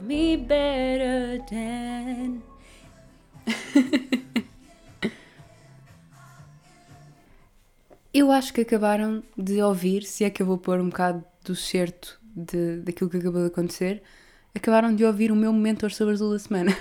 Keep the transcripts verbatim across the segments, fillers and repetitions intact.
me better than... Eu acho que acabaram de ouvir, se é que eu vou pôr um bocado do certo de, daquilo que acabou de acontecer, acabaram de ouvir o meu momento Ouro sobre Azul da semana.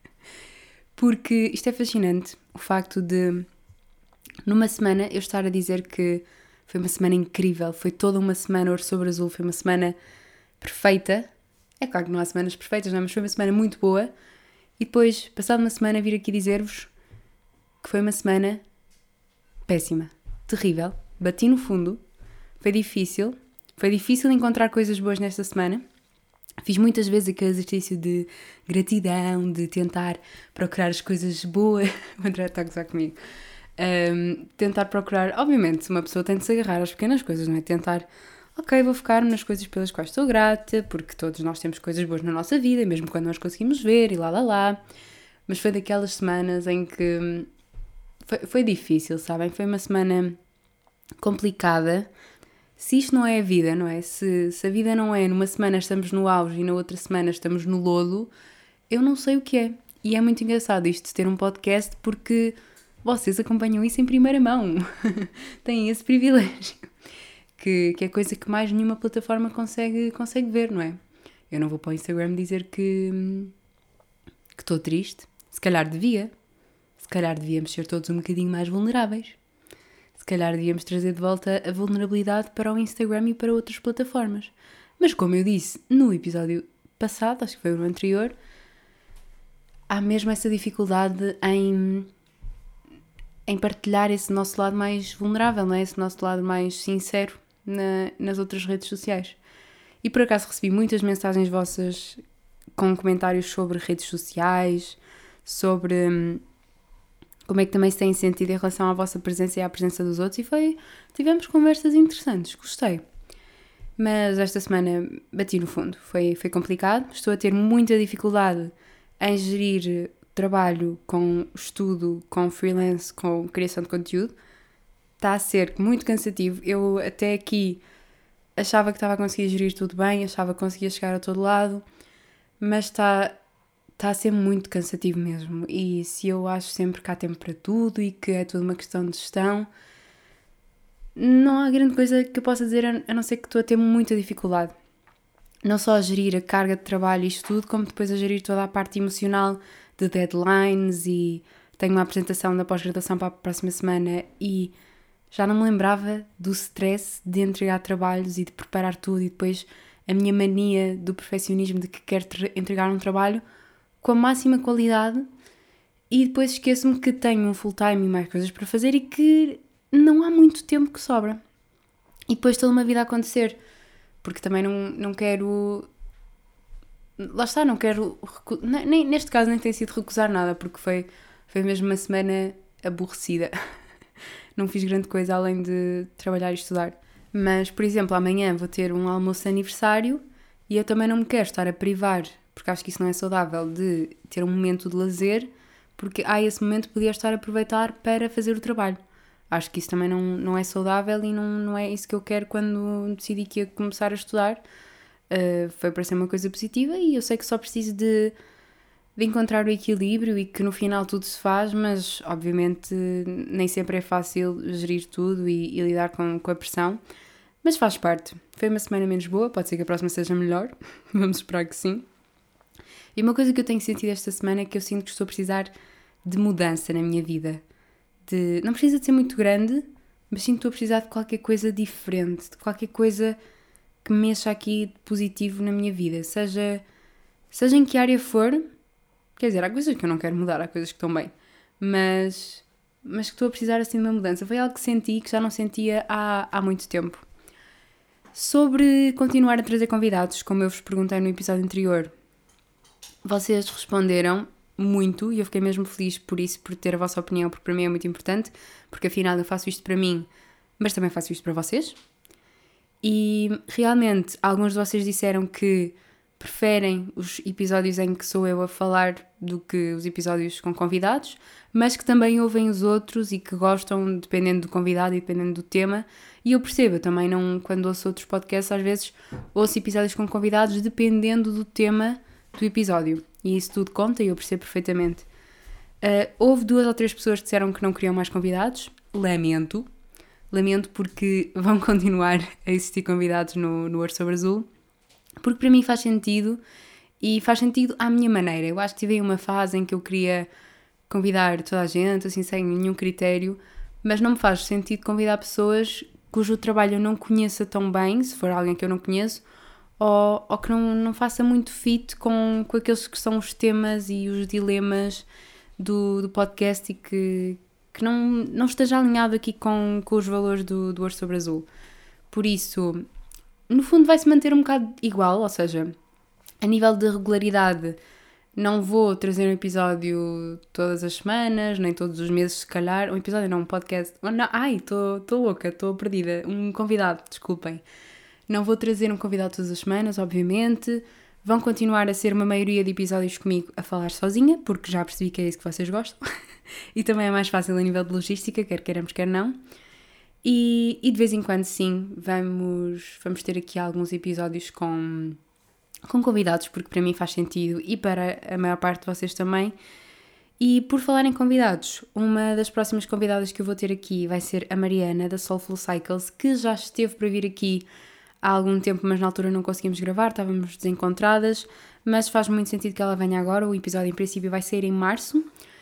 Porque isto é fascinante, o facto de, numa semana, eu estar a dizer que foi uma semana incrível, foi toda uma semana Ouro sobre Azul, foi uma semana perfeita. É claro que não há semanas perfeitas, não é? Mas foi uma semana muito boa. E depois, passado uma semana, vir aqui dizer-vos que foi uma semana péssima, terrível. Bati no fundo, foi difícil. Foi difícil encontrar coisas boas nesta semana. Fiz muitas vezes aquele exercício de gratidão, de tentar procurar as coisas boas. O André está a gozar comigo. Um, tentar procurar, obviamente, uma pessoa tem de se agarrar às pequenas coisas, não é? Tentar, ok, vou focar-me nas coisas pelas quais estou grata, porque todos nós temos coisas boas na nossa vida, mesmo quando nós conseguimos ver e lá, lá, lá. Mas foi daquelas semanas em que foi, foi difícil, sabem? Foi uma semana complicada. Se isto não é a vida, não é? Se, se a vida não é, numa semana estamos no auge e na outra semana estamos no lodo, eu não sei o que é. E é muito engraçado isto de ter um podcast porque vocês acompanham isso em primeira mão. Têm esse privilégio. Que, que é coisa que mais nenhuma plataforma consegue, consegue ver, não é? Eu não vou para o Instagram dizer que que estou triste. Se calhar devia. Se calhar devíamos ser todos um bocadinho mais vulneráveis. Se calhar devíamos trazer de volta a vulnerabilidade para o Instagram e para outras plataformas. Mas como eu disse no episódio passado, acho que foi o anterior, há mesmo essa dificuldade em, em partilhar esse nosso lado mais vulnerável, não é? Esse nosso lado mais sincero na, nas outras redes sociais. E por acaso recebi muitas mensagens vossas com comentários sobre redes sociais, sobre hum, como é que também se têm sentido em relação à vossa presença e à presença dos outros, e foi, tivemos conversas interessantes, gostei. Mas esta semana bati no fundo, foi, foi complicado, estou a ter muita dificuldade em gerir trabalho com estudo, com freelance, com criação de conteúdo. Está a ser muito cansativo. Eu até aqui achava que estava a conseguir gerir tudo bem, achava que conseguia chegar a todo lado, mas está... Está a ser muito cansativo mesmo, e se eu acho sempre que há tempo para tudo e que é tudo uma questão de gestão, não há grande coisa que eu possa dizer a não ser que estou a ter muita dificuldade. Não só a gerir a carga de trabalho e isto tudo, como depois a gerir toda a parte emocional de deadlines, e tenho uma apresentação da pós-graduação para a próxima semana e já não me lembrava do stress de entregar trabalhos e de preparar tudo, e depois a minha mania do perfeccionismo de que quero entregar um trabalho com a máxima qualidade, e depois esqueço-me que tenho um full time e mais coisas para fazer e que não há muito tempo que sobra. E depois toda uma vida a acontecer, porque também não, não quero... Lá está, não quero... Recu... Nem, neste caso nem tem sido recusar nada, porque foi, foi mesmo uma semana aborrecida. Não fiz grande coisa além de trabalhar e estudar. Mas, por exemplo, amanhã vou ter um almoço de aniversário e eu também não me quero estar a privar, porque acho que isso não é saudável, de ter um momento de lazer, porque ah, esse momento podia estar a aproveitar para fazer o trabalho. Acho que isso também não, não é saudável e não, não é isso que eu quero quando decidi que ia começar a estudar. Uh, foi para ser uma coisa positiva, e eu sei que só preciso de, de encontrar o equilíbrio e que no final tudo se faz, mas obviamente nem sempre é fácil gerir tudo e, e lidar com, com a pressão, mas faz parte. Foi uma semana menos boa, pode ser que a próxima seja melhor, vamos esperar que sim. E uma coisa que eu tenho sentido esta semana é que eu sinto que estou a precisar de mudança na minha vida. De, não precisa de ser muito grande, mas sinto que estou a precisar de qualquer coisa diferente, de qualquer coisa que me mexa aqui de positivo na minha vida. Seja, seja em que área for, quer dizer, há coisas que eu não quero mudar, há coisas que estão bem, mas, mas que estou a precisar assim de uma mudança. Foi algo que senti, que já não sentia há, há muito tempo. Sobre continuar a trazer convidados, como eu vos perguntei no episódio anterior, vocês responderam muito e eu fiquei mesmo feliz por isso, por ter a vossa opinião, porque para mim é muito importante, porque afinal eu faço isto para mim, mas também faço isto para vocês. E realmente alguns de vocês disseram que preferem os episódios em que sou eu a falar do que os episódios com convidados, mas que também ouvem os outros e que gostam, dependendo do convidado e dependendo do tema. E eu percebo, eu também não, quando ouço outros podcasts, às vezes ouço episódios com convidados dependendo do tema do episódio. E isso tudo conta e eu percebo perfeitamente. Uh, houve duas ou três pessoas que disseram que não queriam mais convidados. Lamento. Lamento porque vão continuar a existir convidados no, no Ouro sobre Azul. Porque para mim faz sentido e faz sentido à minha maneira. Eu acho que tive aí uma fase em que eu queria convidar toda a gente, assim, sem nenhum critério, mas não me faz sentido convidar pessoas cujo trabalho eu não conheça tão bem, se for alguém que eu não conheço, ou, ou que não, não faça muito fit com, com aqueles que são os temas e os dilemas do, do podcast e que, que não, não esteja alinhado aqui com, com os valores do, do Ouro sobre Azul. Por isso, no fundo vai-se manter um bocado igual, ou seja, a nível de regularidade não vou trazer um episódio todas as semanas, nem todos os meses se calhar, um episódio não, um podcast, não, ai, estou louca, estou perdida, um convidado, desculpem. Não vou trazer um convidado todas as semanas, obviamente, vão continuar a ser uma maioria de episódios comigo a falar sozinha, porque já percebi que é isso que vocês gostam, e também é mais fácil a nível de logística, quer queiramos, quer não. E, e de vez em quando, sim, vamos, vamos ter aqui alguns episódios com, com convidados, porque para mim faz sentido e para a maior parte de vocês também. E por falar em convidados, uma das próximas convidadas que eu vou ter aqui vai ser a Mariana, da Soulful Cycles, que já esteve para vir aqui há algum tempo, mas na altura não conseguimos gravar, estávamos desencontradas, mas faz muito sentido que ela venha agora. O episódio em princípio vai sair em março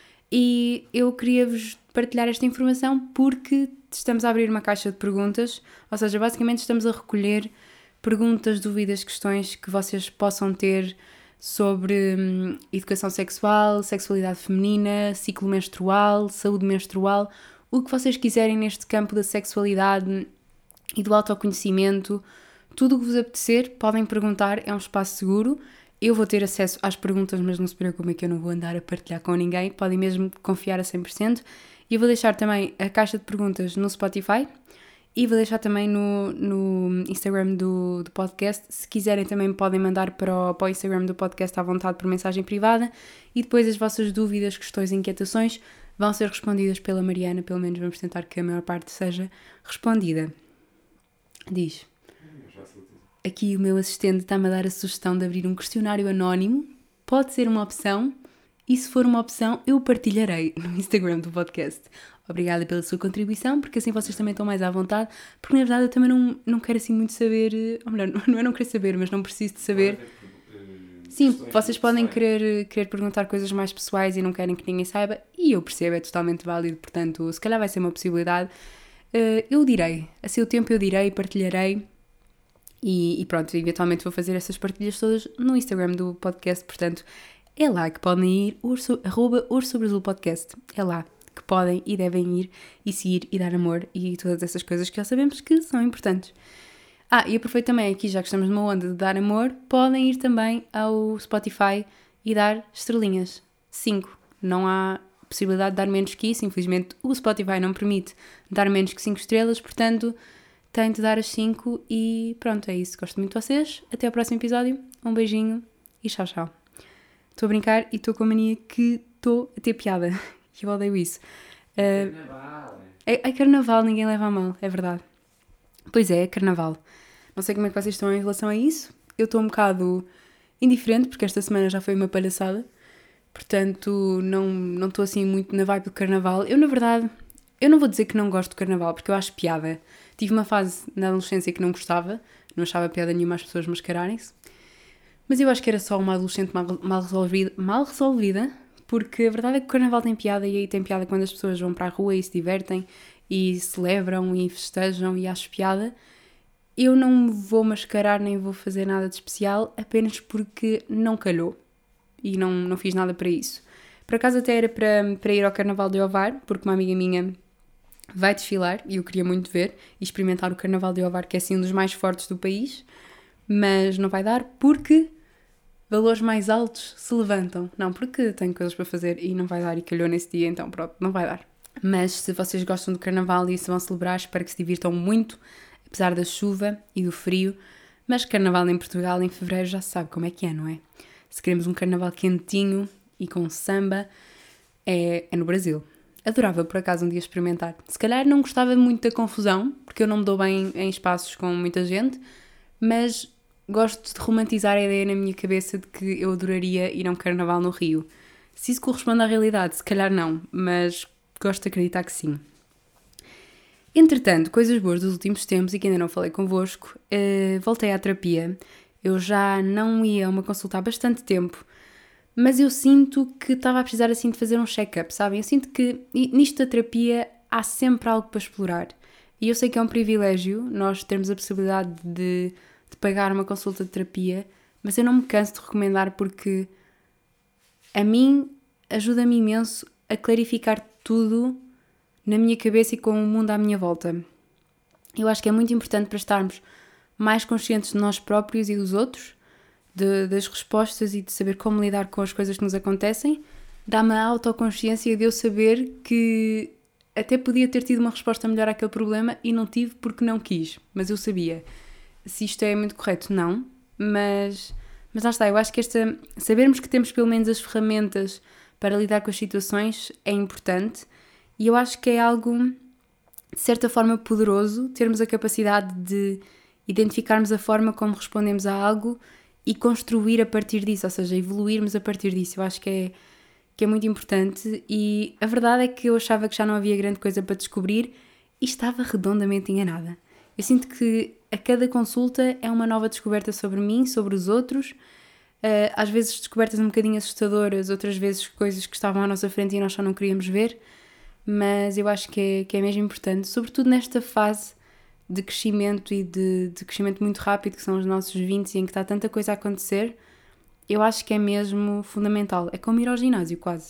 e eu queria-vos partilhar esta informação porque estamos a abrir uma caixa de perguntas, ou seja, basicamente estamos a recolher perguntas, dúvidas, questões que vocês possam ter sobre hum, educação sexual, sexualidade feminina, ciclo menstrual, saúde menstrual, o que vocês quiserem neste campo da sexualidade e do autoconhecimento, tudo o que vos apetecer, podem perguntar, é um espaço seguro. Eu vou ter acesso às perguntas, mas não se preocupem que eu não vou andar a partilhar com ninguém, podem mesmo confiar a cem por cento. E eu vou deixar também a caixa de perguntas no Spotify e vou deixar também no, no Instagram do, do podcast. Se quiserem também podem mandar para o, para o Instagram do podcast à vontade por mensagem privada e depois as vossas dúvidas, questões e inquietações vão ser respondidas pela Mariana, pelo menos vamos tentar que a maior parte seja respondida. Diz. Aqui o meu assistente está-me a dar a sugestão de abrir um questionário anónimo, pode ser uma opção. E se for uma opção, eu partilharei no Instagram do podcast. Obrigada pela sua contribuição, porque assim vocês também estão mais à vontade, porque na verdade eu também não, não quero assim muito saber, ou melhor, não é não querer saber, mas não preciso de saber. Sim, vocês podem querer, querer perguntar coisas mais pessoais e não querem que ninguém saiba, e eu percebo, é totalmente válido, portanto, se calhar vai ser uma possibilidade. Eu direi, a seu tempo eu direi, partilharei, e, e pronto, eventualmente vou fazer essas partilhas todas no Instagram do podcast, portanto, é lá que podem ir, urso, arroba Ouro sobre Azul Podcast. É lá que podem e devem ir e seguir e dar amor e todas essas coisas que já sabemos que são importantes. Ah, e aproveito também aqui, já que estamos numa onda de dar amor, podem ir também ao Spotify e dar estrelinhas. cinco. Não há possibilidade de dar menos que isso. Infelizmente o Spotify não permite dar menos que cinco estrelas, portanto têm de dar as cinco e pronto, é isso. Gosto muito de vocês. Até ao próximo episódio. Um beijinho e tchau, tchau. Estou a brincar e estou com a mania que estou a ter piada. E eu odeio isso. Uh, carnaval. É, é carnaval, ninguém leva a mal, é verdade. Pois é, é carnaval. Não sei como é que vocês estão em relação a isso. Eu estou um bocado indiferente, porque esta semana já foi uma palhaçada. Portanto, não, não estou assim muito na vibe do carnaval. Eu, na verdade, eu não vou dizer que não gosto do carnaval, porque eu acho piada. Tive uma fase na adolescência que não gostava. Não achava piada nenhuma as pessoas mascararem-se. Mas eu acho que era só uma adolescente mal, mal, resolvida, mal resolvida, porque a verdade é que o carnaval tem piada e aí tem piada quando as pessoas vão para a rua e se divertem e celebram e festejam e acho piada. Eu não me vou mascarar nem vou fazer nada de especial apenas porque não calhou e não, não fiz nada para isso. Por acaso até era para, para ir ao Carnaval de Ovar, porque uma amiga minha vai desfilar e eu queria muito ver e experimentar o Carnaval de Ovar, que é assim um dos mais fortes do país. Mas não vai dar porque valores mais altos se levantam. Não, porque tenho coisas para fazer e não vai dar e calhou nesse dia, então pronto, não vai dar. Mas se vocês gostam do carnaval e se vão celebrar, espero que se divirtam muito, apesar da chuva e do frio. Mas carnaval em Portugal em fevereiro já se sabe como é que é, não é? Se queremos um carnaval quentinho e com samba, é, é no Brasil. Adorava, por acaso, um dia experimentar. Se calhar não gostava muito da confusão, porque eu não me dou bem em espaços com muita gente, mas gosto de romantizar a ideia na minha cabeça de que eu adoraria ir a um carnaval no Rio. Se isso corresponde à realidade, se calhar não, mas gosto de acreditar que sim. Entretanto, coisas boas dos últimos tempos e que ainda não falei convosco, uh, voltei à terapia. Eu já não ia a uma consulta há bastante tempo, mas eu sinto que estava a precisar assim de fazer um check-up, sabem? Eu sinto que nisto da terapia há sempre algo para explorar. E eu sei que é um privilégio nós termos a possibilidade de, de pagar uma consulta de terapia, mas eu não me canso de recomendar porque a mim ajuda-me imenso a clarificar tudo na minha cabeça e com o mundo à minha volta. Eu acho que é muito importante para estarmos mais conscientes de nós próprios e dos outros, de, das respostas e de saber como lidar com as coisas que nos acontecem. Dá-me a autoconsciência de eu saber que até podia ter tido uma resposta melhor àquele problema e não tive porque não quis, mas eu sabia. Se isto é muito correto, não, mas, mas lá está, eu acho que esta, sabermos que temos pelo menos as ferramentas para lidar com as situações é importante. E eu acho que é algo, de certa forma, poderoso termos a capacidade de identificarmos a forma como respondemos a algo e construir a partir disso, ou seja, evoluirmos a partir disso. Eu acho que é, que é muito importante e a verdade é que eu achava que já não havia grande coisa para descobrir e estava redondamente enganada. Eu sinto que a cada consulta é uma nova descoberta sobre mim, sobre os outros, às vezes descobertas um bocadinho assustadoras, outras vezes coisas que estavam à nossa frente e nós só não queríamos ver. Mas eu acho que é, que é mesmo importante, sobretudo nesta fase de crescimento e de, de crescimento muito rápido, que são os nossos vinte, em que está tanta coisa a acontecer, eu acho que é mesmo fundamental. É como ir ao ginásio, quase.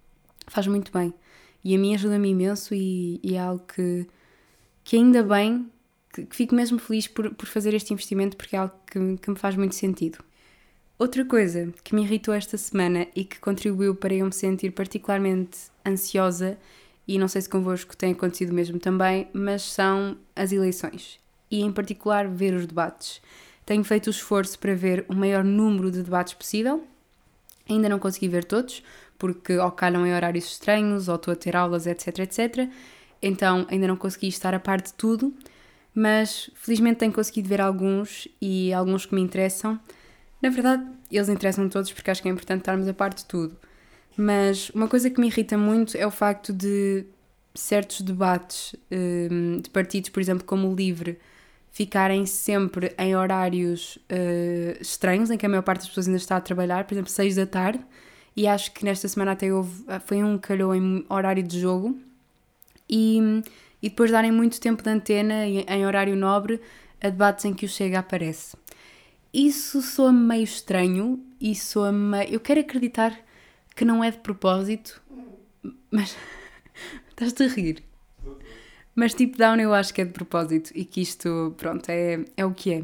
Faz muito bem. E a mim ajuda-me imenso e, e é algo que, que ainda bem, que, que fico mesmo feliz por, por fazer este investimento, porque é algo que, que me faz muito sentido. Outra coisa que me irritou esta semana e que contribuiu para eu me sentir particularmente ansiosa, e não sei se convosco tem acontecido mesmo também, mas são as eleições. E em particular ver os debates. Tenho feito o esforço para ver o maior número de debates possível. Ainda não consegui ver todos, porque ou calham em horários estranhos, ou estou a ter aulas, etc, etcétera. Então ainda não consegui estar a par de tudo, mas felizmente tenho conseguido ver alguns e alguns que me interessam. Na verdade, eles interessam todos porque acho que é importante estarmos a par de tudo. Mas uma coisa que me irrita muito é o facto de certos debates um, de partidos, por exemplo, como o LIVRE, ficarem sempre em horários uh, estranhos, em que a maior parte das pessoas ainda está a trabalhar, por exemplo, seis da tarde, e acho que nesta semana até houve, foi um que calhou em horário de jogo, e, e depois darem muito tempo de antena em, em horário nobre a debates em que o Chega aparece. Isso soa meio estranho, e soa meio... Eu quero acreditar que não é de propósito, mas estás-te a rir. Mas tipo down eu acho que é de propósito e que isto, pronto, é, é o que é.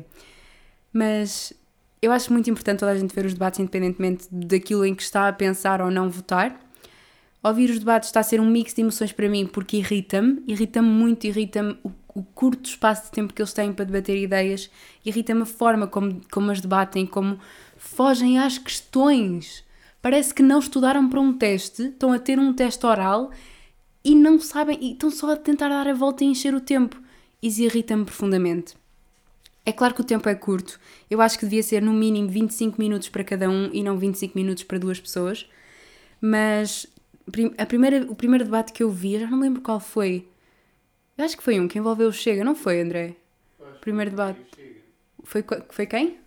Mas eu acho muito importante toda a gente ver os debates independentemente daquilo em que está a pensar ou não votar. Ouvir os debates está a ser um mix de emoções para mim porque irrita-me, irrita-me muito, irrita-me o, o curto espaço de tempo que eles têm para debater ideias, irrita-me a forma como, como as debatem, como fogem às questões. Parece que não estudaram para um teste, estão a ter um teste oral e não sabem, e estão só a tentar dar a volta e encher o tempo. Isso irrita-me profundamente. É claro que o tempo é curto. Eu acho que devia ser no mínimo vinte e cinco minutos para cada um e não vinte e cinco minutos para duas pessoas. Mas a primeira, o primeiro debate que eu vi, eu já não me lembro qual foi. Eu acho que foi um que envolveu o Chega, não foi, André? O primeiro debate. Foi, foi quem?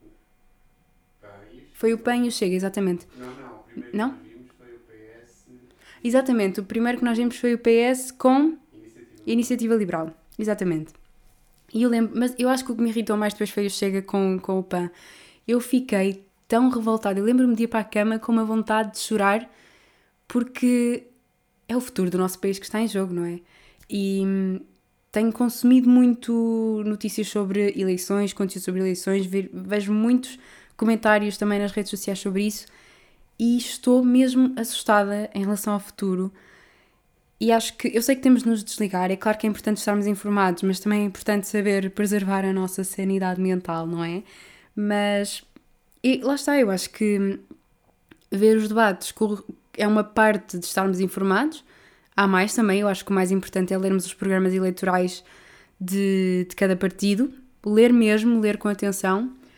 Foi o P A N e o Chega, exatamente. Não, não. O primeiro não? que nós vimos foi o P S... Exatamente. O primeiro que nós vimos foi o P S com Iniciativa, Iniciativa Liberal. Exatamente. E eu lembro... Mas eu acho que o que me irritou mais depois foi o Chega com, com o P A N. Eu fiquei tão revoltada. Eu lembro-me de ir para a cama com uma vontade de chorar porque é o futuro do nosso país que está em jogo, não é? E hum, tenho consumido muito notícias sobre eleições, conteúdo sobre eleições, vejo muitos comentários também nas redes sociais sobre isso e estou mesmo assustada em relação ao futuro e acho que, eu sei que temos de nos desligar, é claro que é importante estarmos informados, mas também é importante saber preservar a nossa sanidade mental, não é? Mas e lá está, eu acho que ver os debates é uma parte de estarmos informados. Há mais também, eu acho que o mais importante é lermos os programas eleitorais de, de cada partido, ler mesmo, ler com atenção.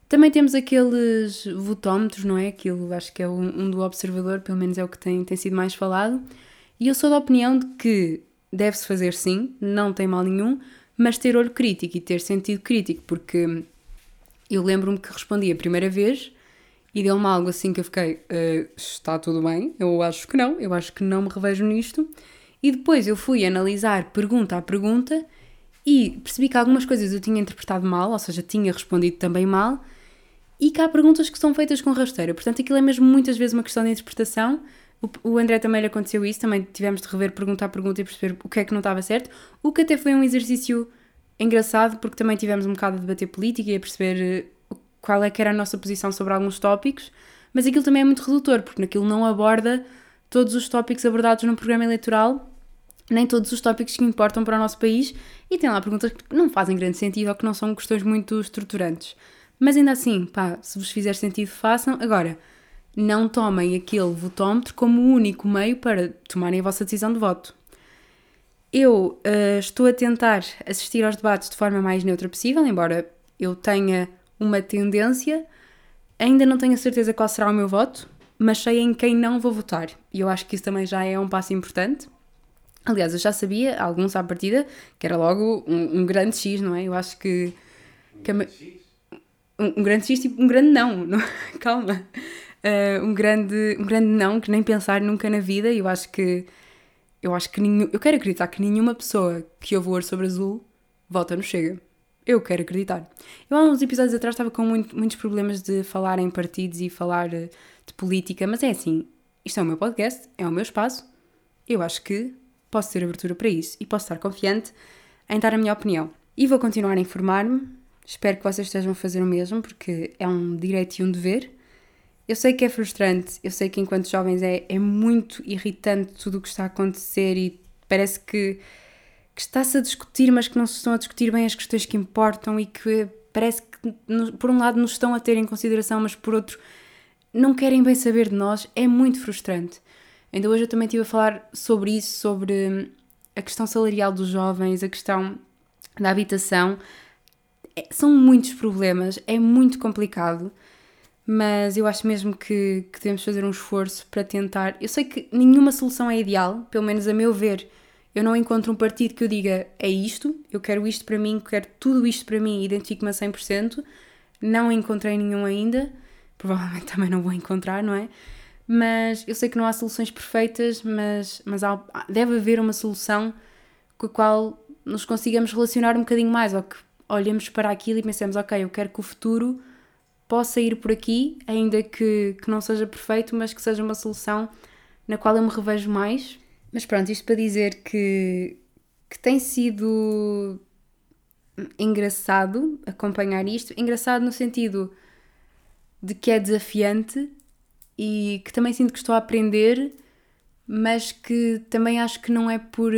Também temos aqueles votómetros, não é? Aquilo acho que é um, um do Observador, pelo menos é o que tem, tem sido mais falado. E eu sou da opinião de que deve-se fazer sim, não tem mal nenhum, mas ter olho crítico e ter sentido crítico, porque eu lembro-me que respondi a primeira vez e deu-me algo assim que eu fiquei, uh, está tudo bem, eu acho que não, eu acho que não me revejo nisto. E depois eu fui analisar pergunta a pergunta e percebi que algumas coisas eu tinha interpretado mal, ou seja, tinha respondido também mal, e que há perguntas que são feitas com rasteira. Portanto, aquilo é mesmo muitas vezes uma questão de interpretação. O, o André também lhe aconteceu isso, também tivemos de rever pergunta a pergunta e perceber o que é que não estava certo, o que até foi um exercício engraçado, porque também tivemos um bocado a debater política e a perceber qual é que era a nossa posição sobre alguns tópicos, mas aquilo também é muito redutor, porque naquilo não aborda todos os tópicos abordados num programa eleitoral, nem todos os tópicos que importam para o nosso país, e tem lá perguntas que não fazem grande sentido ou que não são questões muito estruturantes. Mas ainda assim, pá, se vos fizer sentido, façam. Agora, não tomem aquele votómetro como o único meio para tomarem a vossa decisão de voto. Eu uh, estou a tentar assistir aos debates de forma mais neutra possível, embora eu tenha uma tendência, ainda não tenho a certeza qual será o meu voto, mas sei em quem não vou votar. E eu acho que isso também já é um passo importante. Aliás, eu já sabia, alguns à partida, que era logo um, um grande X, não é? Eu acho que... que a, um, um grande X, tipo um grande não, não calma. Uh, um, grande, um grande não, que nem pensar nunca na vida. E eu acho que... Eu acho que nenhum, eu quero acreditar que nenhuma pessoa que ouve o Ouro sobre Azul vota no Chega. Eu quero acreditar. Eu há uns episódios atrás estava com muito, muitos problemas de falar em partidos e falar de política, mas é assim, isto é o meu podcast, é o meu espaço, eu acho que posso ter abertura para isso e posso estar confiante em dar a minha opinião. E vou continuar a informar-me, espero que vocês estejam a fazer o mesmo, porque é um direito e um dever. Eu sei que é frustrante, eu sei que enquanto jovens é, é muito irritante tudo o que está a acontecer e parece que, que está-se a discutir, mas que não se estão a discutir bem as questões que importam e que parece que, por um lado, nos estão a ter em consideração, mas por outro, não querem bem saber de nós. É muito frustrante. Ainda hoje eu também estive a falar sobre isso, sobre a questão salarial dos jovens, a questão da habitação. É, são muitos problemas, é muito complicado. Mas eu acho mesmo que, que devemos fazer um esforço para tentar... Eu sei que nenhuma solução é ideal, pelo menos a meu ver. Eu não encontro um partido que eu diga é isto, eu quero isto para mim, quero tudo isto para mim e identifico-me a cem por cento. Não encontrei nenhum ainda, provavelmente também não vou encontrar, não é? Mas eu sei que não há soluções perfeitas, mas, mas há, deve haver uma solução com a qual nos consigamos relacionar um bocadinho mais, ou que olhemos para aquilo e pensemos, ok, eu quero que o futuro... possa ir por aqui, ainda que, que não seja perfeito, mas que seja uma solução na qual eu me revejo mais. Mas pronto, isto para dizer que, que tem sido engraçado acompanhar isto. Engraçado no sentido de que é desafiante e que também sinto que estou a aprender, mas que também acho que não é por...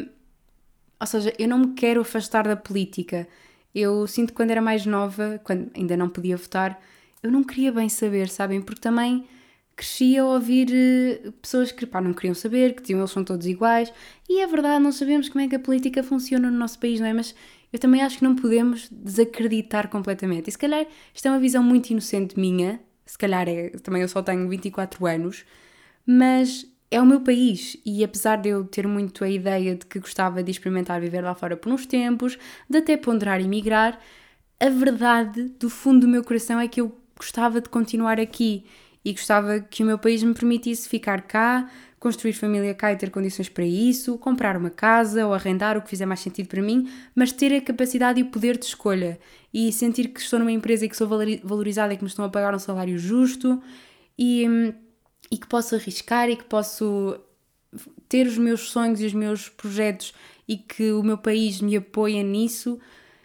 Ou seja, eu não me quero afastar da política. Eu sinto que quando era mais nova, quando ainda não podia votar, eu não queria bem saber, sabem? Porque também crescia a ouvir uh, pessoas que pá, não queriam saber, que diziam eles são todos iguais. E é verdade, não sabemos como é que a política funciona no nosso país, não é? Mas eu também acho que não podemos desacreditar completamente. E se calhar isto é uma visão muito inocente minha, se calhar é, também eu só tenho vinte e quatro anos, mas... é o meu país e apesar de eu ter muito a ideia de que gostava de experimentar viver lá fora por uns tempos, de até ponderar emigrar, a verdade do fundo do meu coração é que eu gostava de continuar aqui e gostava que o meu país me permitisse ficar cá, construir família cá e ter condições para isso, comprar uma casa ou arrendar, o que fizer mais sentido para mim, mas ter a capacidade e o poder de escolha e sentir que estou numa empresa e que sou valorizada e que me estão a pagar um salário justo e... e que posso arriscar e que posso ter os meus sonhos e os meus projetos e que o meu país me apoia nisso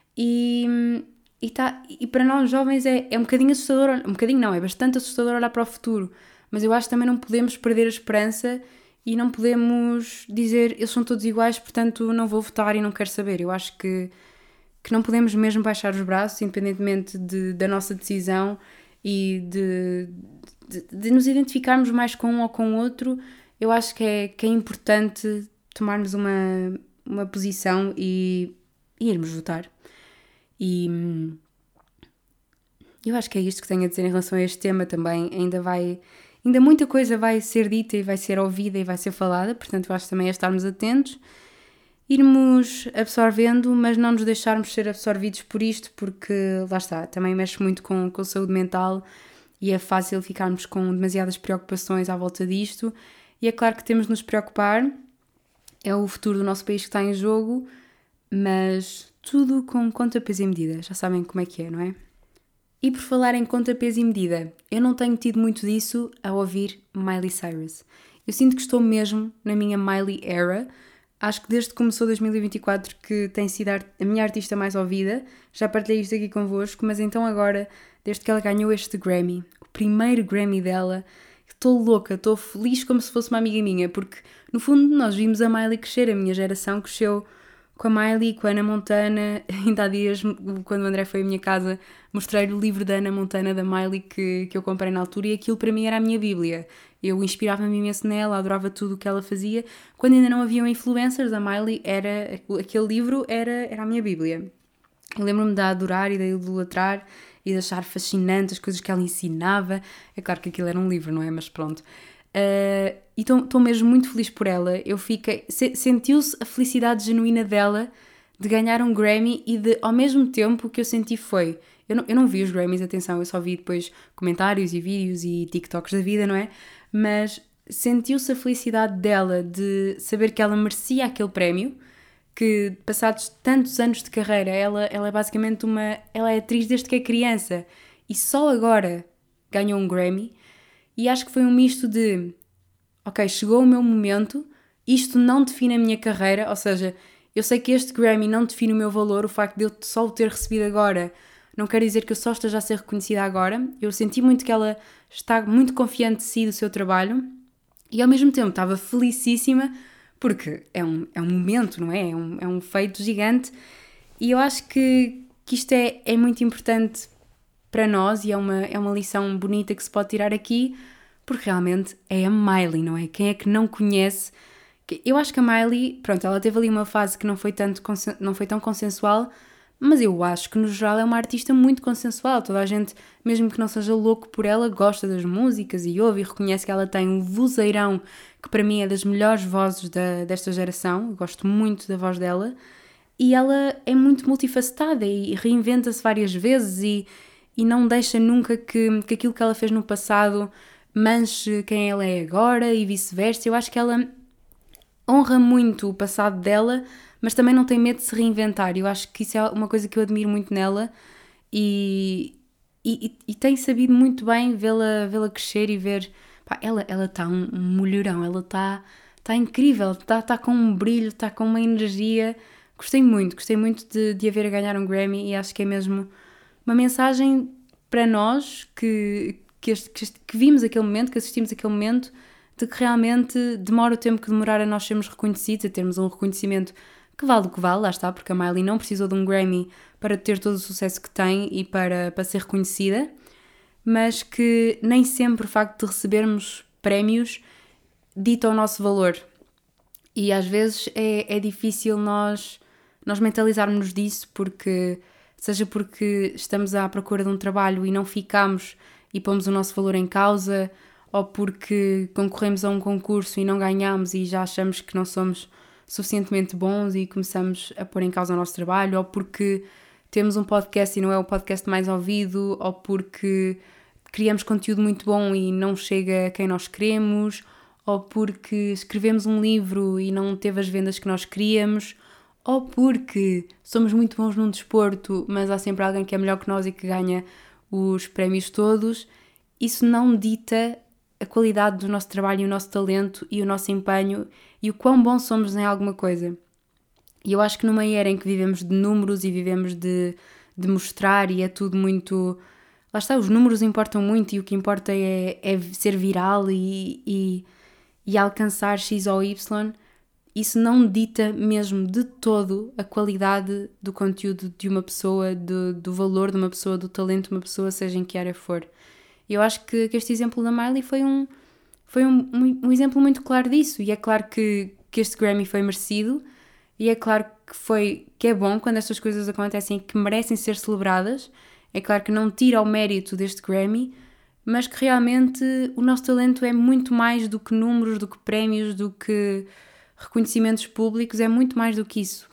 e, e, tá, e para nós jovens é, é um bocadinho assustador, um bocadinho não, é bastante assustador olhar para o futuro, mas eu acho que também não podemos perder a esperança e não podemos dizer eles são todos iguais, portanto não vou votar e não quero saber. Eu acho que, que não podemos mesmo baixar os braços, independentemente de, da nossa decisão e de... De, de nos identificarmos mais com um ou com o outro. Eu acho que é, que é importante tomarmos uma, uma posição e, e irmos votar. E, eu acho que é isto que tenho a dizer em relação a este tema também. Ainda vai, ainda muita coisa vai ser dita e vai ser ouvida e vai ser falada, portanto eu acho que também é estarmos atentos, irmos absorvendo, mas não nos deixarmos ser absorvidos por isto, porque lá está, também mexe muito com, com a saúde mental e é fácil ficarmos com demasiadas preocupações à volta disto, e é claro que temos de nos preocupar, é o futuro do nosso país que está em jogo, mas tudo com conta, peso e medida, já sabem como é que é, não é? E por falar em conta, peso e medida, eu não tenho tido muito disso ao ouvir Miley Cyrus. Eu sinto que estou mesmo na minha Miley era. Acho que desde que começou dois mil e vinte e quatro que tem sido a minha artista mais ouvida. Já partilhei isto aqui convosco, mas então agora, desde que ela ganhou este Grammy, o primeiro Grammy dela, estou louca, estou feliz como se fosse uma amiga minha, porque no fundo nós vimos a Miley crescer, a minha geração cresceu com a Miley, com a Hannah Montana. Ainda há dias, quando o André foi à minha casa, mostrei-lhe o livro da Hannah Montana, da Miley, que, que eu comprei na altura, e aquilo para mim era a minha bíblia. Eu inspirava-me imenso nela, adorava tudo o que ela fazia. Quando ainda não haviam influencers, a Miley era, aquele livro era, era a minha bíblia. Eu lembro-me de a adorar e de a idolatrar e de achar fascinante as coisas que ela ensinava. É claro que aquilo era um livro, não é? Mas pronto. Uh, e estou mesmo muito feliz por ela. Eu fiquei, se, sentiu-se a felicidade genuína dela de ganhar um Grammy, e de, ao mesmo tempo, o que eu senti foi, eu não, eu não vi os Grammys, atenção, eu só vi depois comentários e vídeos e TikToks da vida, não é? Mas sentiu-se a felicidade dela de saber que ela merecia aquele prémio, que passados tantos anos de carreira, ela, ela é basicamente uma, ela é atriz desde que é criança e só agora ganhou um Grammy. E acho que foi um misto de, ok, chegou o meu momento, isto não define a minha carreira, ou seja, eu sei que este Grammy não define o meu valor, o facto de eu só o ter recebido agora não quer dizer que eu só esteja a ser reconhecida agora. Eu senti muito que ela está muito confiante de si, do seu trabalho, e ao mesmo tempo estava felicíssima, porque é um, é um momento, não é? É um, é um feito gigante, e eu acho que, que isto é, é muito importante para nós, e é uma, é uma lição bonita que se pode tirar aqui, porque realmente é a Miley, não é? Quem é que não conhece? Eu acho que a Miley, pronto, ela teve ali uma fase que não foi, tanto, não foi tão consensual, mas eu acho que no geral é uma artista muito consensual. Toda a gente, mesmo que não seja louco por ela, gosta das músicas e ouve e reconhece que ela tem um vozeirão que para mim é das melhores vozes da, desta geração. Eu gosto muito da voz dela, e ela é muito multifacetada e reinventa-se várias vezes, e e não deixa nunca que, que aquilo que ela fez no passado manche quem ela é agora e vice-versa. Eu acho que ela honra muito o passado dela, mas também não tem medo de se reinventar. Eu acho que isso é uma coisa que eu admiro muito nela, e, e, e tem sabido muito bem vê-la, vê-la crescer e ver... Pá, ela está um, um mulherão, ela está tá incrível, está tá com um brilho, está com uma energia. Gostei muito, gostei muito de, de a ver a ganhar um Grammy, e acho que é mesmo uma mensagem para nós que, que, este, que, este, que vimos aquele momento, que assistimos aquele momento, de que realmente demora o tempo que demorar a nós sermos reconhecidos, a termos um reconhecimento que vale o que vale, lá está, porque a Miley não precisou de um Grammy para ter todo o sucesso que tem e para, para ser reconhecida, mas que nem sempre o facto de recebermos prémios dita o nosso valor. E às vezes é, é difícil nós, nós mentalizarmos disso, porque... seja porque estamos à procura de um trabalho e não ficamos e pomos o nosso valor em causa, ou porque concorremos a um concurso e não ganhamos e já achamos que não somos suficientemente bons e começamos a pôr em causa o nosso trabalho, ou porque temos um podcast e não é o podcast mais ouvido, ou porque criamos conteúdo muito bom e não chega a quem nós queremos, ou porque escrevemos um livro e não teve as vendas que nós queríamos, ou porque somos muito bons num desporto, mas há sempre alguém que é melhor que nós e que ganha os prémios todos. Isso não dita a qualidade do nosso trabalho e o nosso talento e o nosso empenho e o quão bons somos em alguma coisa. E eu acho que numa era em que vivemos de números e vivemos de, de mostrar, e é tudo muito... Lá está, os números importam muito, e o que importa é, é ser viral e, e, e alcançar X ou Y. Isso não dita mesmo de todo a qualidade do conteúdo de uma pessoa, do, do valor de uma pessoa, do talento de uma pessoa, seja em que área for. E eu acho que, que este exemplo da Miley foi, um, foi um, um, um exemplo muito claro disso. E é claro que, que este Grammy foi merecido, e é claro que, foi, que é bom quando estas coisas acontecem e que merecem ser celebradas. É claro que não tira o mérito deste Grammy, mas que realmente o nosso talento é muito mais do que números, do que prémios, do que reconhecimentos públicos, é muito mais do que isso.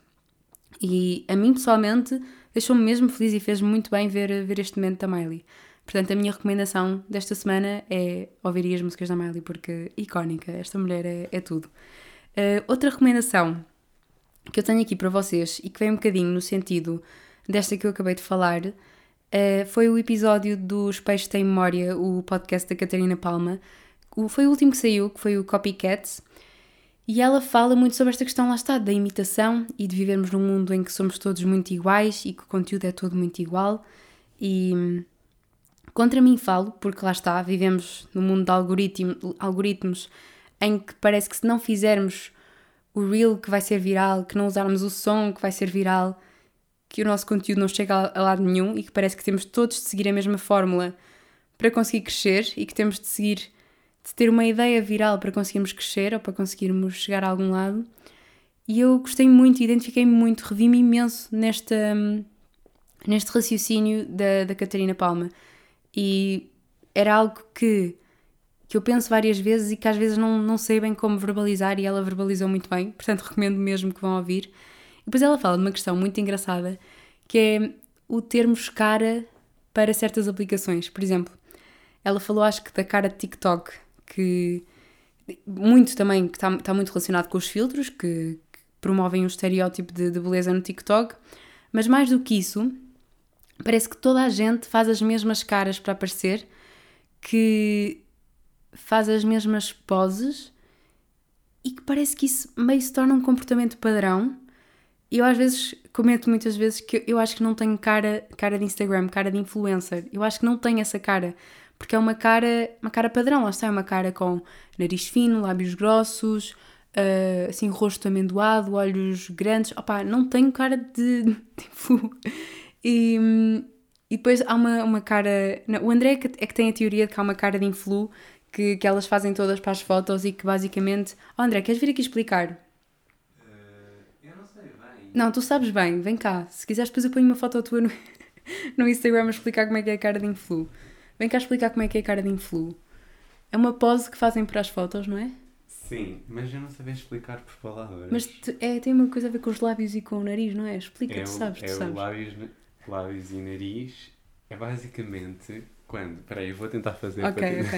E a mim, pessoalmente, deixou-me mesmo feliz e fez muito bem ver, ver este momento da Miley. Portanto, a minha recomendação desta semana é ouvir as músicas da Miley, porque icónica, esta mulher é, é tudo. Uh, outra recomendação que eu tenho aqui para vocês e que vem um bocadinho no sentido desta que eu acabei de falar, uh, foi o episódio dos Peixes Têm Memória, o podcast da Catarina Palma. O, foi o último que saiu, que foi o Copycats, e ela fala muito sobre esta questão, lá está, da imitação e de vivermos num mundo em que somos todos muito iguais e que o conteúdo é todo muito igual. E contra mim falo, porque lá está, vivemos num mundo de algoritmo, algoritmos em que parece que se não fizermos o reel que vai ser viral, que não usarmos o som que vai ser viral, que o nosso conteúdo não chega a, a lado nenhum e que parece que temos todos de seguir a mesma fórmula para conseguir crescer e que temos de seguir, de ter uma ideia viral para conseguirmos crescer ou para conseguirmos chegar a algum lado. E eu gostei muito, identifiquei-me muito, revi-me imenso nesta, neste raciocínio da, da Catarina Palma. E era algo que, que eu penso várias vezes e que às vezes não, não sei bem como verbalizar, e ela verbalizou muito bem, portanto recomendo mesmo que vão ouvir. E depois ela fala de uma questão muito engraçada, que é o termos cara para certas aplicações. Por exemplo, ela falou, acho que da cara de TikTok, que muito também, que está, está muito relacionado com os filtros, que, que promovem um estereótipo de, de beleza no TikTok, mas mais do que isso, parece que toda a gente faz as mesmas caras para aparecer, que faz as mesmas poses e que parece que isso meio se torna um comportamento padrão. E eu às vezes comento muitas vezes que eu acho que não tenho cara, cara de Instagram, cara de influencer. Eu acho que não tenho essa cara, porque é uma cara, uma cara padrão. Lá está, é uma cara com nariz fino, lábios grossos, uh, assim, rosto amendoado, olhos grandes. Opá, não tenho cara de, de influ. E, e depois há uma, uma cara... Não, o André é que, é que tem a teoria de que há uma cara de influ que, que elas fazem todas para as fotos e que basicamente... Oh, André, queres vir aqui explicar? Uh, eu não sei bem. Não, tu sabes bem, vem cá. Se quiseres depois eu ponho uma foto tua no, no Instagram a explicar como é que é a cara de influ. Vem cá explicar como é que é a cara de influ. É uma pose que fazem para as fotos, não é? Sim, mas eu não sabia explicar por palavras. Mas te, é, tem uma coisa a ver com os lábios e com o nariz, não é? Explica, é tu o, sabes, tu é sabes. o lábios, lábios e nariz. É basicamente quando... Espera aí, eu vou tentar fazer. Ok, para ok.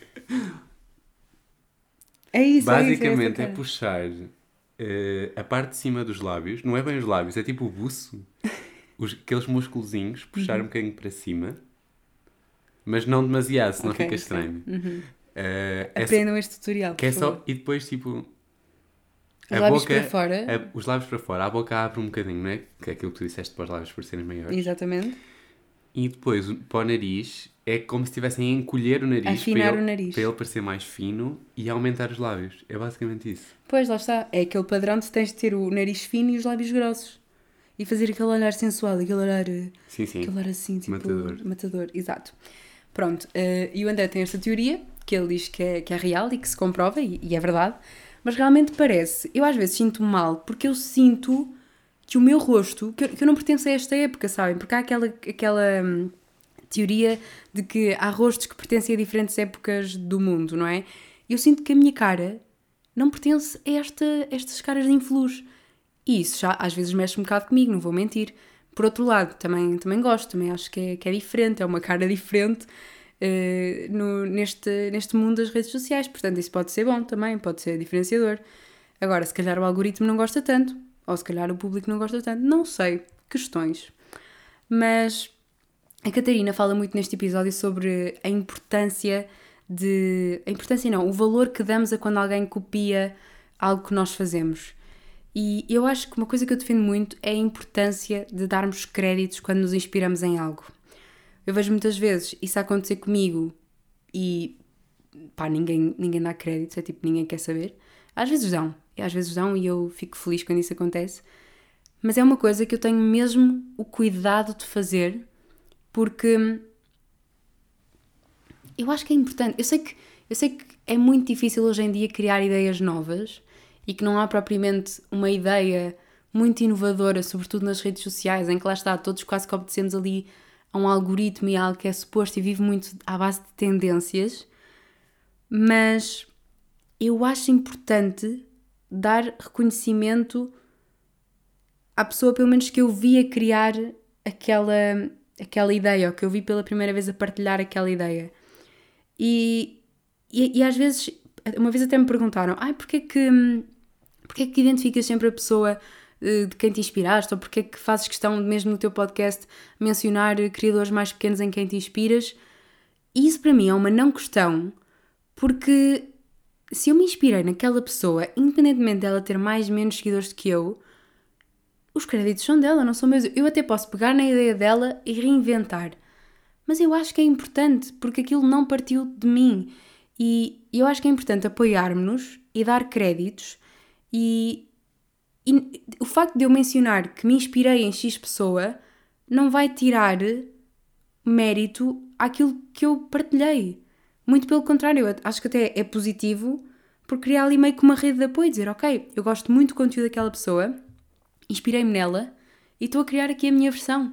É isso, basicamente é, isso, é, é puxar uh, a parte de cima dos lábios. Não é bem os lábios, é tipo o buço. Os, aqueles musculozinhos, puxar uhum. um bocadinho para cima. Mas não demasiado, senão okay, fica estranho. Uhum. Uh, Aprendam este tutorial, que é por só favor. E depois, tipo... Os a lábios boca, para fora. A, os lábios para fora. A boca abre um bocadinho, não é? Que é aquilo que tu disseste para os lábios por serem maiores. Exatamente. E depois, para o nariz, é como se estivessem a encolher o nariz. Afinar para ele, o nariz. Para ele parecer mais fino e aumentar os lábios. É basicamente isso. Pois, lá está. É aquele padrão de tens de ter o nariz fino e os lábios grossos. E fazer aquele olhar sensual, aquele olhar... Sim, sim. Aquele olhar assim, tipo... Matador. Matador, exato. Pronto. Uh, e o André tem esta teoria, que ele diz que é, que é real e que se comprova, e, e é verdade. Mas realmente parece... Eu às vezes sinto-me mal, porque eu sinto que o meu rosto... Que eu, que eu não pertenço a esta época, sabem? Porque há aquela... aquela hum, teoria de que há rostos que pertencem a diferentes épocas do mundo, não é? Eu sinto que a minha cara não pertence a esta, estas caras de influs. E isso já às vezes mexe um bocado comigo, não vou mentir. Por outro lado, também, também gosto, também acho que é, que é diferente, é uma cara diferente uh, no, neste, neste mundo das redes sociais. Portanto, isso pode ser bom também, pode ser diferenciador. Agora, se calhar o algoritmo não gosta tanto, ou se calhar o público não gosta tanto, não sei, questões. Mas a Catarina fala muito neste episódio sobre a importância de... A importância não, o valor que damos a quando alguém copia algo que nós fazemos. E eu acho que uma coisa que eu defendo muito é a importância de darmos créditos quando nos inspiramos em algo. Eu vejo muitas vezes isso acontecer comigo e pá, ninguém, ninguém dá créditos, é tipo, ninguém quer saber. Às vezes dão, às vezes dão e eu fico feliz quando isso acontece. Mas é uma coisa que eu tenho mesmo o cuidado de fazer, porque eu acho que é importante. Eu sei que, eu sei que é muito difícil hoje em dia criar ideias novas e que não há propriamente uma ideia muito inovadora, sobretudo nas redes sociais, em que lá está, todos quase que obedecemos ali a um algoritmo e a algo que é suposto e vive muito à base de tendências, mas eu acho importante dar reconhecimento à pessoa, pelo menos que eu vi a criar aquela, aquela ideia, ou que eu vi pela primeira vez a partilhar aquela ideia. E, e, e às vezes, uma vez até me perguntaram, ai, porquê que, porquê que identificas sempre a pessoa de quem te inspiraste, ou porquê que fazes questão, mesmo no teu podcast, mencionar criadores mais pequenos em quem te inspiras? E isso para mim é uma não questão, porque se eu me inspirei naquela pessoa, independentemente dela ter mais ou menos seguidores do que eu, os créditos são dela, não são meus. Eu até posso pegar na ideia dela e reinventar. Mas eu acho que é importante, porque aquilo não partiu de mim. E eu acho que é importante apoiarmos-nos e dar créditos. E, e o facto de eu mencionar que me inspirei em X pessoa não vai tirar mérito àquilo que eu partilhei. Muito pelo contrário, eu acho que até é positivo por criar ali meio que uma rede de apoio. Dizer, ok, eu gosto muito do conteúdo daquela pessoa, inspirei-me nela e estou a criar aqui a minha versão.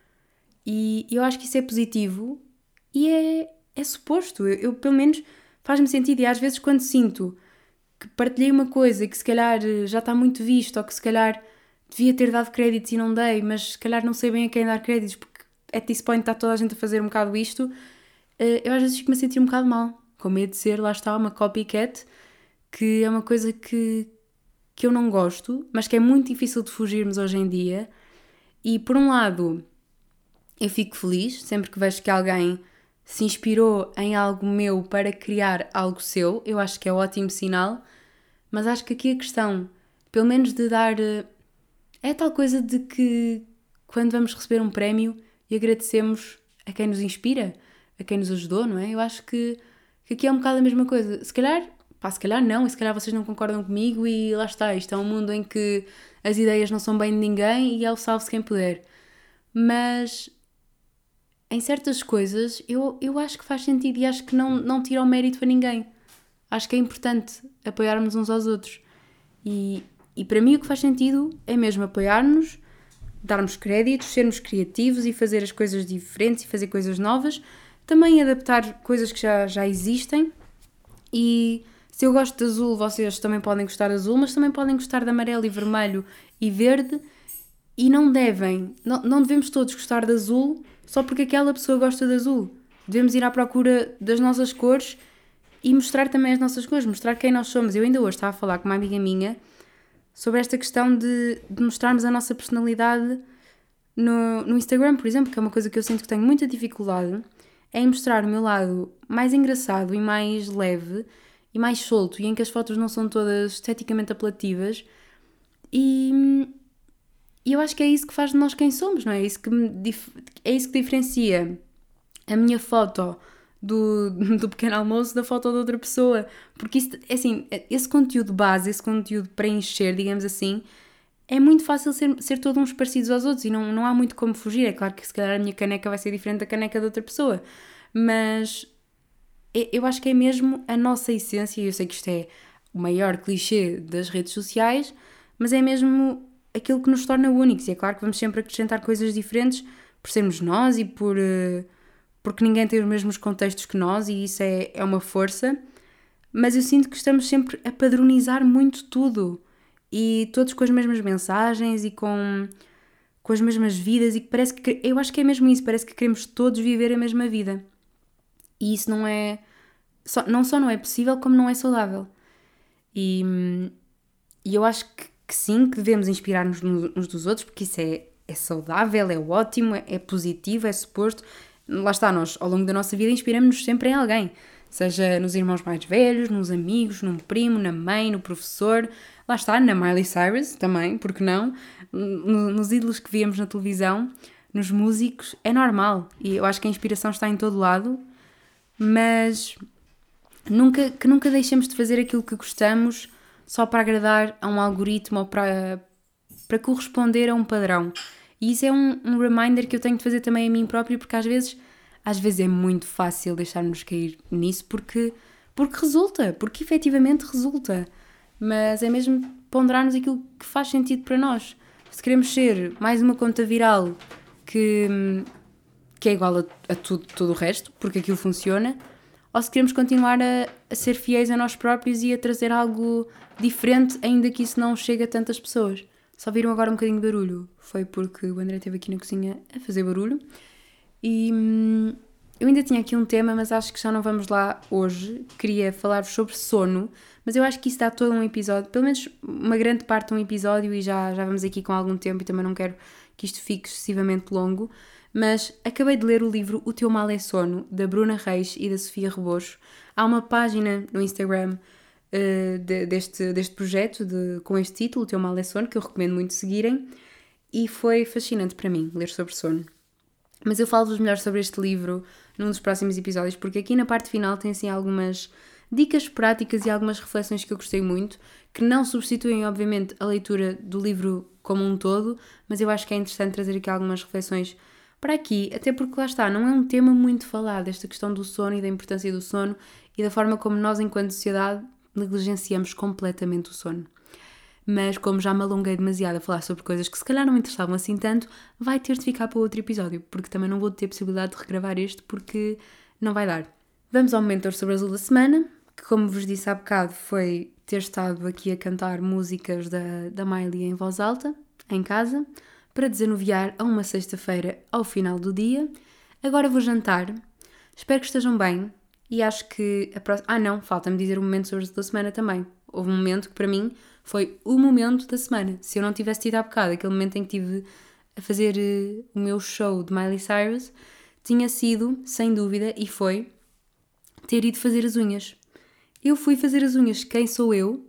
E eu acho que isso é positivo e é, é suposto. Eu, eu, pelo menos, faz-me sentido. E às vezes quando sinto que partilhei uma coisa que se calhar já está muito visto, ou que se calhar devia ter dado créditos e não dei, mas se calhar não sei bem a quem dar créditos, porque at this point está toda a gente a fazer um bocado isto, eu às vezes fico-me a sentir um bocado mal, com medo de ser, lá está, uma copycat, que é uma coisa que, que eu não gosto, mas que é muito difícil de fugirmos hoje em dia. E por um lado, eu fico feliz sempre que vejo que alguém se inspirou em algo meu para criar algo seu. Eu acho que é um ótimo sinal, mas acho que aqui a questão, pelo menos de dar, é tal coisa de que quando vamos receber um prémio e agradecemos a quem nos inspira, a quem nos ajudou, não é? Eu acho que, que aqui é um bocado a mesma coisa. Se calhar, pá, se calhar não, e se calhar vocês não concordam comigo e lá está, isto é um mundo em que as ideias não são bem de ninguém e é o salve-se quem puder. Mas em certas coisas eu, eu acho que faz sentido e acho que não, não tira o mérito a ninguém. Acho que é importante apoiarmos uns aos outros. E, e para mim o que faz sentido é mesmo apoiar-nos, darmos créditos, sermos criativos e fazer as coisas diferentes e fazer coisas novas. Também adaptar coisas que já, já existem. E se eu gosto de azul, vocês também podem gostar de azul, mas também podem gostar de amarelo e vermelho e verde. E não devem, não, não devemos todos gostar de azul só porque aquela pessoa gosta de azul. Devemos ir à procura das nossas cores e mostrar também as nossas cores, mostrar quem nós somos. Eu ainda hoje estava a falar com uma amiga minha sobre esta questão de, de mostrarmos a nossa personalidade no, no Instagram, por exemplo, que é uma coisa que eu sinto que tenho muita dificuldade, é em mostrar o meu lado mais engraçado e mais leve e mais solto, e em que as fotos não são todas esteticamente apelativas. E E eu acho que é isso que faz de nós quem somos, não é? É isso que, me dif- é isso que diferencia a minha foto do, do pequeno almoço da foto de outra pessoa. Porque isso, assim, esse conteúdo base, esse conteúdo para encher, digamos assim, é muito fácil ser, ser todos uns parecidos aos outros e não, não há muito como fugir. É claro que se calhar a minha caneca vai ser diferente da caneca de outra pessoa, mas eu acho que é mesmo a nossa essência, e eu sei que isto é o maior clichê das redes sociais, mas é mesmo aquilo que nos torna únicos. E é claro que vamos sempre acrescentar coisas diferentes por sermos nós e por, uh, porque ninguém tem os mesmos contextos que nós, e isso é, é uma força. Mas eu sinto que estamos sempre a padronizar muito tudo, e todos com as mesmas mensagens e com, com as mesmas vidas, e que parece que, eu acho que é mesmo isso, parece que queremos todos viver a mesma vida. E isso não é, só, não só não é possível, como não é saudável. E, e eu acho que que sim, que devemos inspirar-nos uns dos outros, porque isso é, é saudável, é ótimo, é, é positivo, é suposto. Lá está, nós ao longo da nossa vida inspiramos-nos sempre em alguém, seja nos irmãos mais velhos, nos amigos, num primo, na mãe, no professor, lá está, na Miley Cyrus também, porque não, nos ídolos que víamos na televisão, nos músicos, é normal, e eu acho que a inspiração está em todo lado, mas nunca, que nunca deixemos de fazer aquilo que gostamos só para agradar a um algoritmo ou para, para corresponder a um padrão. E isso é um, um reminder que eu tenho de fazer também a mim próprio, porque às vezes, às vezes é muito fácil deixarmos cair nisso, porque, porque resulta, porque efetivamente resulta. Mas é mesmo ponderarmos aquilo que faz sentido para nós. Se queremos ser mais uma conta viral que, que é igual a, a tudo, todo o resto, porque aquilo funciona, ou se queremos continuar a, a ser fiéis a nós próprios e a trazer algo diferente, ainda que isso não chegue a tantas pessoas. Só viram agora um bocadinho de barulho. Foi porque o André esteve aqui na cozinha a fazer barulho. E hum, eu ainda tinha aqui um tema, mas acho que já não vamos lá hoje. Queria falar-vos sobre sono, mas eu acho que isso dá todo um episódio, pelo menos uma grande parte de um episódio, e já, já vamos aqui com algum tempo e também não quero que isto fique excessivamente longo. Mas acabei de ler o livro O Teu Mal é Sono, da Bruna Reis e da Sofia Rebocho. Há uma página no Instagram uh, de, deste, deste projeto de, com este título, O Teu Mal é Sono, que eu recomendo muito seguirem, e foi fascinante para mim ler sobre sono. Mas eu falo-vos melhor sobre este livro num dos próximos episódios, porque aqui na parte final tem assim algumas dicas práticas e algumas reflexões que eu gostei muito, que não substituem obviamente a leitura do livro como um todo, mas eu acho que é interessante trazer aqui algumas reflexões para aqui, até porque lá está, não é um tema muito falado, esta questão do sono e da importância do sono e da forma como nós enquanto sociedade negligenciamos completamente o sono. Mas como já me alonguei demasiado a falar sobre coisas que se calhar não me interessavam assim tanto, vai ter de ficar para outro episódio, porque também não vou ter possibilidade de regravar este, porque não vai dar. Vamos ao Mentor sobre Azul da semana, que como vos disse há bocado foi ter estado aqui a cantar músicas da, da Miley em voz alta, em casa, para desanuviar a uma sexta-feira ao final do dia. Agora vou jantar, espero que estejam bem, e acho que a próxima... Ah não, falta-me dizer o momento sobre Azul da semana também. Houve um momento que para mim foi o momento da semana. Se eu não tivesse tido há bocado, aquele momento em que estive a fazer uh, o meu show de Miley Cyrus, tinha sido, sem dúvida, e foi, ter ido fazer as unhas. Eu fui fazer as unhas. Quem sou eu?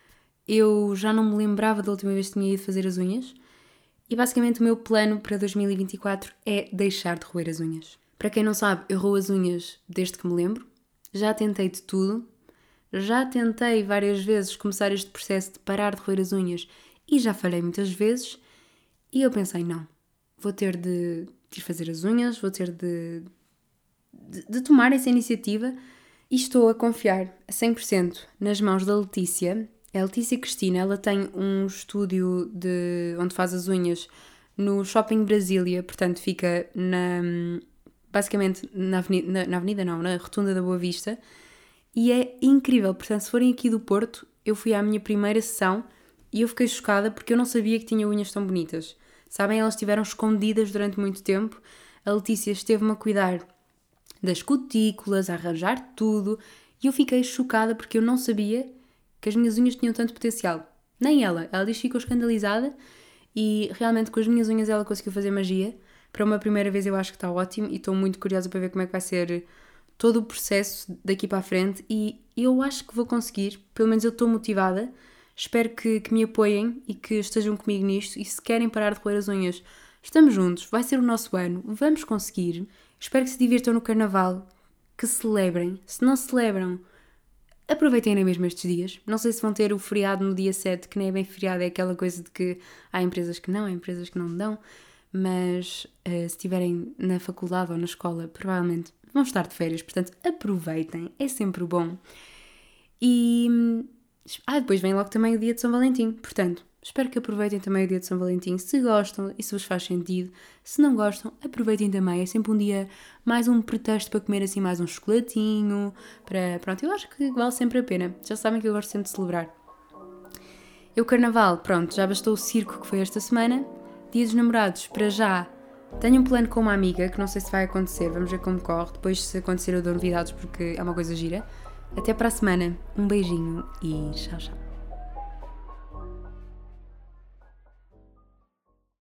Eu já não me lembrava da última vez que tinha ido fazer as unhas. E basicamente o meu plano para dois mil e vinte e quatro é deixar de roer as unhas. Para quem não sabe, eu roo as unhas desde que me lembro. Já tentei de tudo. Já tentei várias vezes começar este processo de parar de roer as unhas e já falhei muitas vezes. E eu pensei, não, vou ter de, de ir fazer as unhas, vou ter de, de, de tomar essa iniciativa e estou a confiar a cem por cento nas mãos da Letícia. A Letícia Cristina, ela tem um estúdio de, onde faz as unhas no Shopping Brasília, portanto fica na, basicamente na avenida, na, na avenida não, na Rotunda da Boa Vista, e é incrível. Portanto, se forem aqui do Porto, eu fui à minha primeira sessão e eu fiquei chocada porque eu não sabia que tinha unhas tão bonitas. Sabem, elas estiveram escondidas durante muito tempo. A Letícia esteve-me a cuidar das cutículas, a arranjar tudo, e eu fiquei chocada porque eu não sabia que as minhas unhas tinham tanto potencial. Nem ela. Ela diz que ficou escandalizada e realmente com as minhas unhas ela conseguiu fazer magia. Para uma primeira vez eu acho que está ótimo e estou muito curiosa para ver como é que vai ser todo o processo daqui para a frente e eu acho que vou conseguir. Pelo menos eu estou motivada. Espero que, que me apoiem e que estejam comigo nisto e se querem parar de roer as unhas, estamos juntos, vai ser o nosso ano, vamos conseguir. Espero que se divirtam no carnaval, que celebrem. Se não celebram, aproveitem na mesma estes dias. Não sei se vão ter o feriado no dia sete, que nem é bem feriado, é aquela coisa de que há empresas que não, há empresas que não dão, mas uh, se estiverem na faculdade ou na escola, provavelmente vão estar de férias, portanto aproveitem, é sempre bom. E ah, depois vem logo também o dia de São Valentim, portanto espero que aproveitem também o dia de São Valentim, se gostam e se vos faz sentido. Se não gostam, aproveitem também, é sempre um dia, mais um pretexto para comer assim mais um chocolatinho, para, pronto, eu acho que vale sempre a pena. Já sabem que eu gosto sempre de celebrar. Eu carnaval, pronto, já bastou o circo que foi esta semana. Dia dos namorados, para já, tenho um plano com uma amiga, que não sei se vai acontecer, vamos ver como corre, depois se acontecer eu dou novidades porque é uma coisa gira. Até para a semana, um beijinho e tchau, tchau.